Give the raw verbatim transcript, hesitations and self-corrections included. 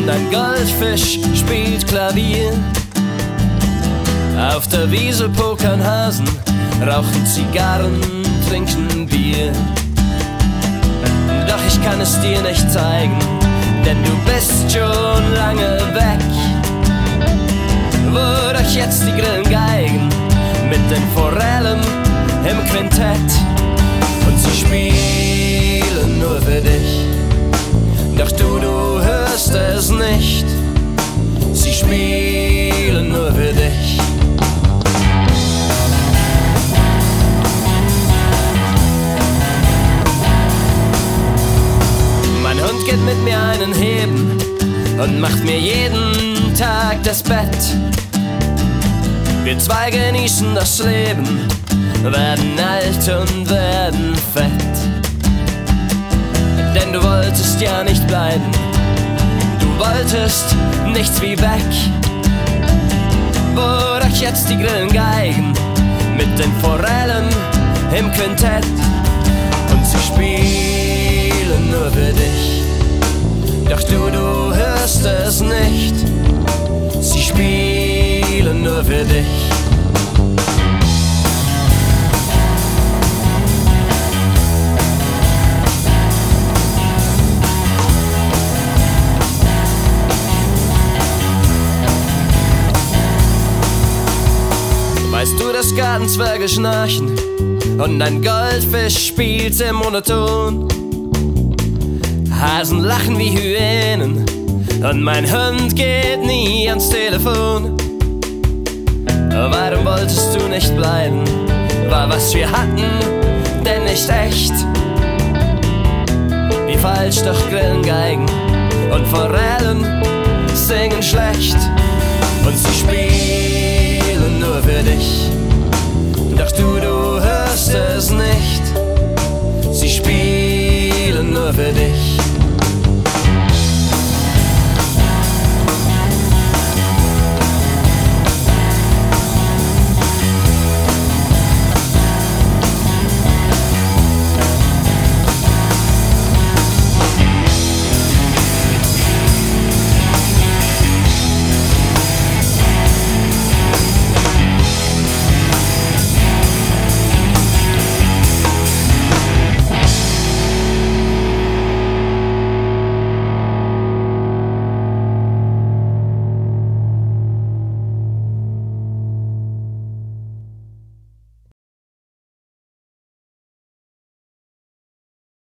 und ein Goldfisch spielt Klavier. Auf der Wiese pokern Hasen, rauchen Zigarren, trinken Bier. Doch ich kann es dir nicht zeigen, denn du bist schon lange weg. Wo doch jetzt die Grillengeigen mit den Forellen im Quintett, und sie spielen nur für dich, doch du, du hörst es nicht. Sie spielen nur für dich. Mein Hund geht mit mir einen Heben und macht mir jeden Tag das Bett. Wir zwei genießen das Leben, werden alt und werden fett. Denn du wolltest ja nicht bleiben, du wolltest nichts wie weg. Wo doch jetzt die Grillengeigen mit den Forellen im Quintett, und sie spielen nur für dich, doch du, du hörst es nicht. Sie spielen nur für dich. Weißt du, dass Gartenzwerge schnarchen und ein Goldfisch spielt sehr monoton? Hasen lachen wie Hyänen und mein Hund geht nie ans Telefon. Warum wolltest du nicht bleiben? War was wir hatten denn nicht echt? Wie falsch, doch Grillengeigen und Forellen singen schlecht, und sie spielen nur für dich,